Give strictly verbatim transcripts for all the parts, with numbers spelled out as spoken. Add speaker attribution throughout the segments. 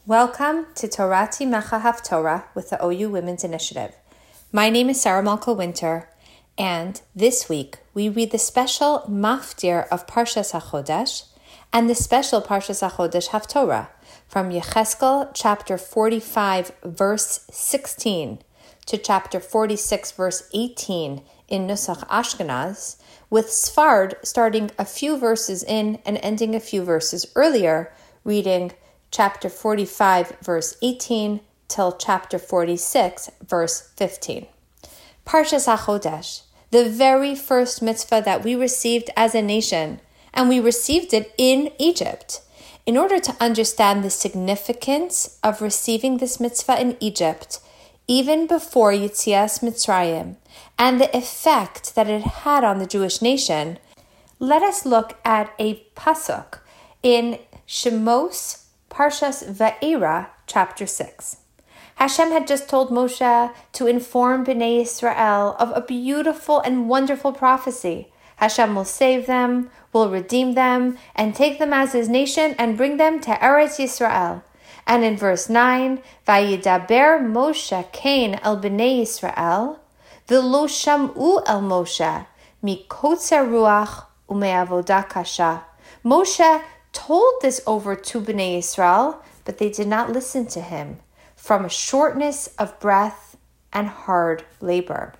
Speaker 1: Welcome to Torati Mecha Haftorah with the O U Women's Initiative. My name is Sarah Malka Winter, and this week we read the special Maftir of Parshas HaChodesh and the special Parshas HaChodesh Haftorah from Yecheskel chapter forty-five verse sixteen to chapter forty-six verse eighteen in Nusach Ashkenaz, with Sfard starting a few verses in and ending a few verses earlier, reading chapter forty-five, verse eighteen, till chapter forty-six, verse fifteen. Parshas HaChodesh, the very first mitzvah that we received as a nation, and we received it in Egypt. In order to understand the significance of receiving this mitzvah in Egypt, even before Yetzias Mitzrayim, and the effect that it had on the Jewish nation, let us look at a pasuk in Shemos Parshas Va'era, chapter six. Hashem had just told Moshe to inform Bnei Yisrael of a beautiful and wonderful prophecy. Hashem will save them, will redeem them, and take them as his nation and bring them to Eretz Yisrael. And in verse nine, Vayidaber Moshe Kain el Bnei Yisrael, v'lo sham'u el Moshe, mikotzer ruach u'me'avoda kasha. Moshe told this over to Bnei Yisrael, but they did not listen to him, from a shortness of breath and hard labor.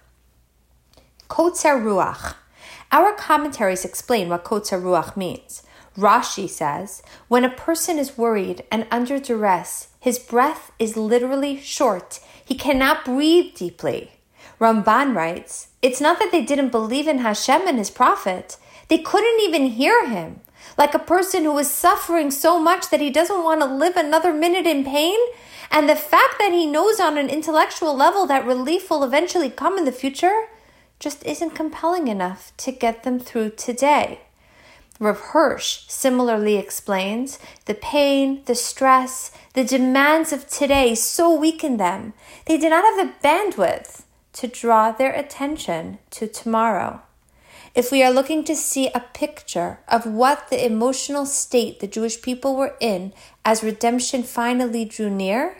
Speaker 1: Kotzer Ruach. Our commentaries explain what Kotzer Ruach means. Rashi says, when a person is worried and under duress, his breath is literally short. He cannot breathe deeply. Ramban writes, it's not that they didn't believe in Hashem and his prophet. They couldn't even hear him. Like a person who is suffering so much that he doesn't want to live another minute in pain, and the fact that he knows on an intellectual level that relief will eventually come in the future just isn't compelling enough to get them through today. Rav Hirsch similarly explains, the pain, the stress, the demands of today so weaken them, they did not have the bandwidth to draw their attention to tomorrow. If we are looking to see a picture of what the emotional state the Jewish people were in as redemption finally drew near,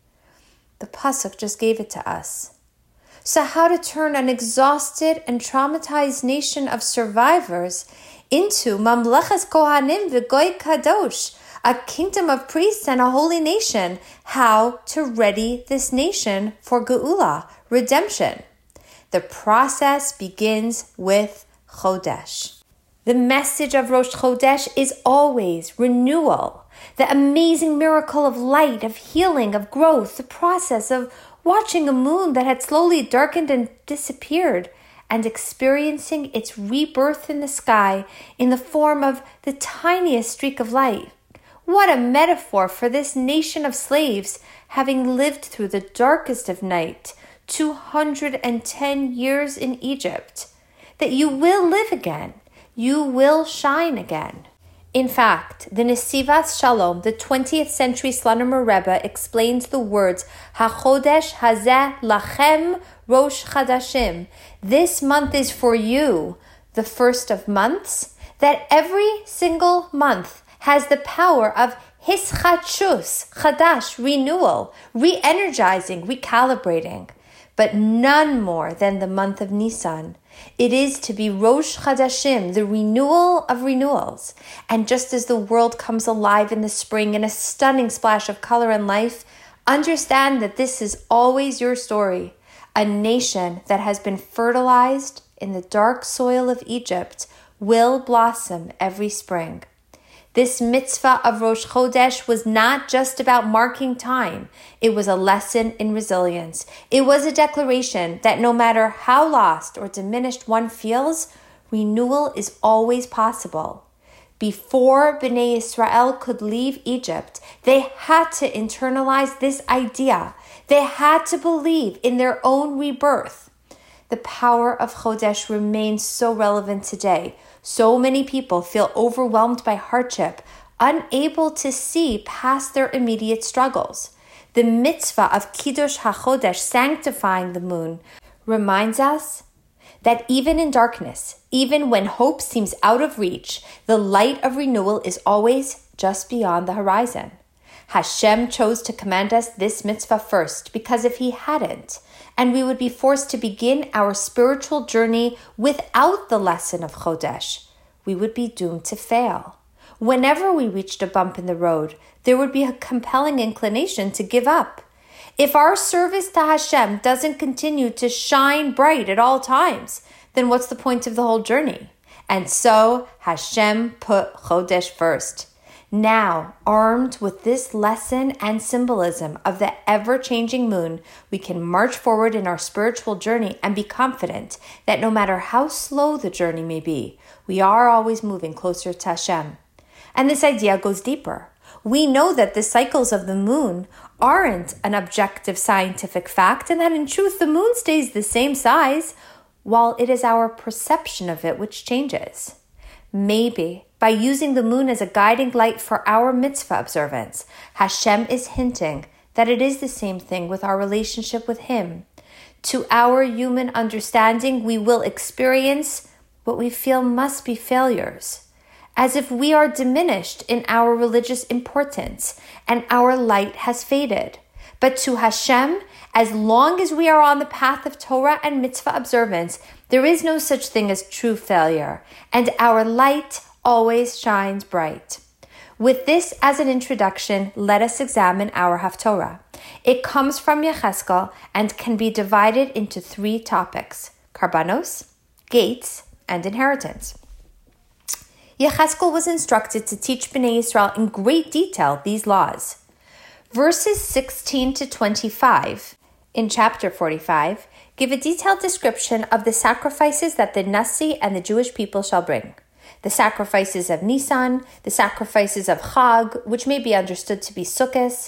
Speaker 1: the pasuk just gave it to us. So how to turn an exhausted and traumatized nation of survivors into Mamlechas Kohanim v'Goy Kadosh, a kingdom of priests and a holy nation. How to ready this nation for Geula, redemption. The process begins with Chodesh. The message of Rosh Chodesh is always renewal, the amazing miracle of light, of healing, of growth, the process of watching a moon that had slowly darkened and disappeared, and experiencing its rebirth in the sky in the form of the tiniest streak of light. What a metaphor for this nation of slaves, having lived through the darkest of night, two hundred ten years in Egypt. That you will live again. You will shine again. In fact, the Nesivas Shalom, the twentieth century Slonimer Rebbe, explains the words, HaChodesh Hazeh Lachem Rosh Chadashim. This month is for you, the first of months, that every single month has the power of Hischatshus, Chadash, renewal, re-energizing, recalibrating, but none more than the month of Nisan. It is to be Rosh Chadashim, the renewal of renewals. And just as the world comes alive in the spring in a stunning splash of color and life, understand that this is always your story. A nation that has been fertilized in the dark soil of Egypt will blossom every spring. This mitzvah of Rosh Chodesh was not just about marking time. It was a lesson in resilience. It was a declaration that no matter how lost or diminished one feels, renewal is always possible. Before Bnei Yisrael could leave Egypt, they had to internalize this idea. They had to believe in their own rebirth. The power of Chodesh remains so relevant today. So many people feel overwhelmed by hardship, unable to see past their immediate struggles. The mitzvah of Kiddush HaChodesh, sanctifying the moon, reminds us that even in darkness, even when hope seems out of reach, the light of renewal is always just beyond the horizon. Hashem chose to command us this mitzvah first, because if he hadn't, and we would be forced to begin our spiritual journey without the lesson of Chodesh, we would be doomed to fail. Whenever we reached a bump in the road, there would be a compelling inclination to give up. If our service to Hashem doesn't continue to shine bright at all times, then what's the point of the whole journey? And so Hashem put Chodesh first. Now, armed with this lesson and symbolism of the ever-changing moon, we can march forward in our spiritual journey and be confident that no matter how slow the journey may be, we are always moving closer to Hashem. And this idea goes deeper. We know that the cycles of the moon aren't an objective scientific fact, and that in truth the moon stays the same size, while it is our perception of it which changes. Maybe by using the moon as a guiding light for our mitzvah observance, Hashem is hinting that it is the same thing with our relationship with Him. To our human understanding, we will experience what we feel must be failures, as if we are diminished in our religious importance and our light has faded. But to Hashem, as long as we are on the path of Torah and mitzvah observance, there is no such thing as true failure, and our light always shines bright. With this as an introduction, let us examine our Haftorah. It comes from Yecheskel and can be divided into three topics: Karbanos, gates, and inheritance. Yecheskel was instructed to teach Bnei Yisrael in great detail these laws. Verses sixteen to twenty-five in chapter forty-five give a detailed description of the sacrifices that the Nasi and the Jewish people shall bring. The sacrifices of Nisan, the sacrifices of Chag, which may be understood to be Sukkot.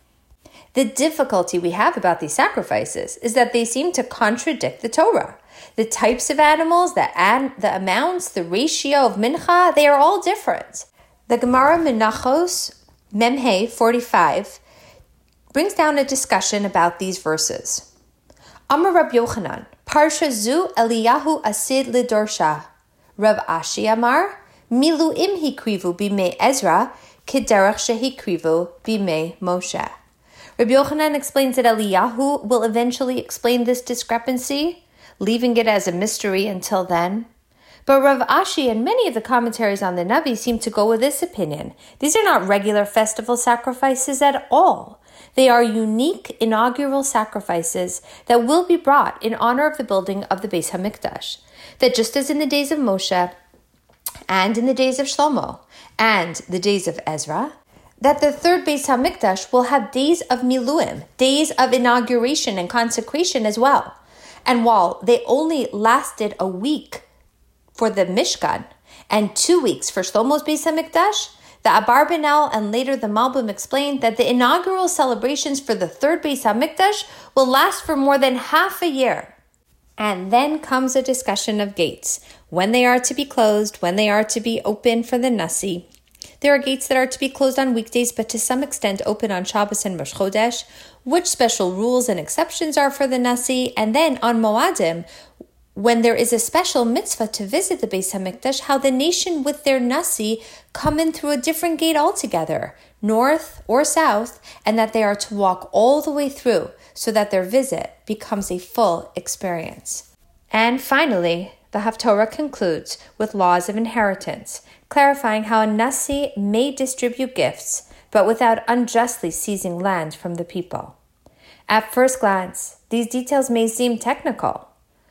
Speaker 1: The difficulty we have about these sacrifices is that they seem to contradict the Torah. The types of animals, the, an- the amounts, the ratio of mincha, they are all different. The Gemara Menachos, Memhei forty-five, brings down a discussion about these verses. Amar Rab Yochanan, Parsha zu Eliyahu asid lidorsha. Rav Ashi Amar, Miluim hikrivu bimei Ezra, kederach shehikrivu bimei Moshe. Rabbi Yochanan explains that Eliyahu will eventually explain this discrepancy, leaving it as a mystery until then. But Rav Ashi and many of the commentaries on the Navi seem to go with this opinion. These are not regular festival sacrifices at all. They are unique inaugural sacrifices that will be brought in honor of the building of the Beis HaMikdash. That just as in the days of Moshe, and in the days of Shlomo, and the days of Ezra, that the third Beis HaMikdash will have days of Miluim, days of inauguration and consecration as well. And while they only lasted a week for the Mishkan and two weeks for Shlomo's Beis HaMikdash, the Abarbanel and later the Malbim explained that the inaugural celebrations for the third Beis HaMikdash will last for more than half a year. And then comes a discussion of gates, when they are to be closed, when they are to be open for the Nasi. There are gates that are to be closed on weekdays, but to some extent open on Shabbos and Rosh Chodesh, which special rules and exceptions are for the Nasi, and then on Moadim, when there is a special mitzvah to visit the Beis HaMikdash, how the nation with their Nasi come in through a different gate altogether, north or south, and that they are to walk all the way through so that their visit becomes a full experience. And finally, the Haftorah concludes with laws of inheritance, clarifying how a Nasi may distribute gifts, but without unjustly seizing land from the people. At first glance, these details may seem technical.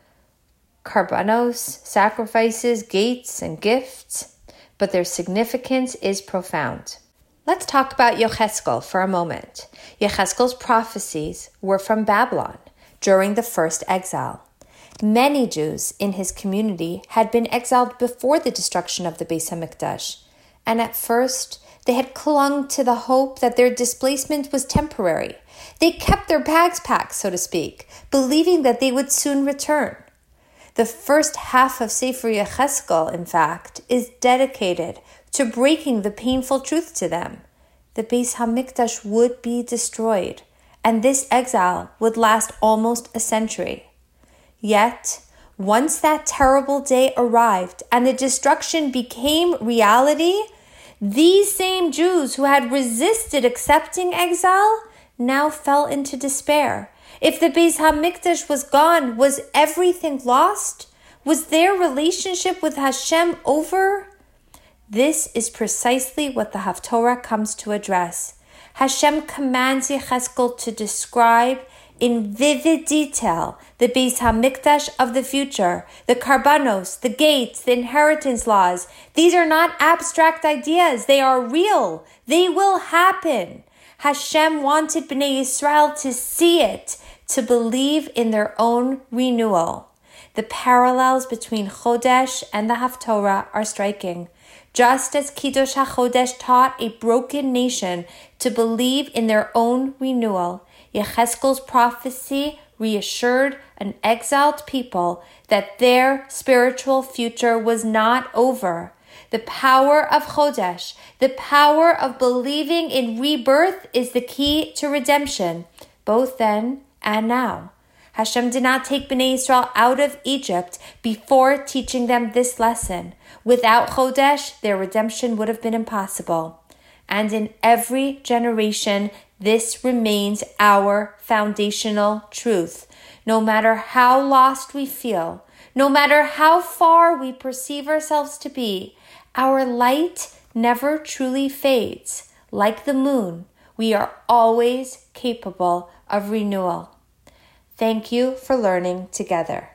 Speaker 1: Karbanos, sacrifices, gates, and gifts, but their significance is profound. Let's talk about Yecheskel for a moment. Yecheskel's prophecies were from Babylon during the first exile. Many Jews in his community had been exiled before the destruction of the Beis HaMikdash, and at first they had clung to the hope that their displacement was temporary. They kept their bags packed, so to speak, believing that they would soon return. The first half of Sefer Yecheskel, in fact, is dedicated to breaking the painful truth to them. The Beis HaMikdash would be destroyed, and this exile would last almost a century. Yet, once that terrible day arrived and the destruction became reality, These same Jews who had resisted accepting exile now fell into despair. If the Beis HaMikdash was gone, was everything lost? Was their relationship with Hashem over? This is precisely what the Haftorah comes to address. Hashem commands Yechezkel to describe in vivid detail the Beis HaMikdash of the future, the karbanos, the gates, the inheritance laws. These are not abstract ideas. They are real. They will happen. Hashem wanted Bnei Yisrael to see it, to believe in their own renewal. The parallels between Chodesh and the Haftorah are striking. Just as Kiddush HaChodesh taught a broken nation to believe in their own renewal, Yechezkel's prophecy reassured an exiled people that their spiritual future was not over. The power of Chodesh, the power of believing in rebirth, is the key to redemption, both then and now. Hashem did not take Bnei Yisrael out of Egypt before teaching them this lesson. Without Chodesh, their redemption would have been impossible. And in every generation, this remains our foundational truth. No matter how lost we feel, no matter how far we perceive ourselves to be, our light never truly fades. Like the moon, we are always capable of renewal. Thank you for learning together.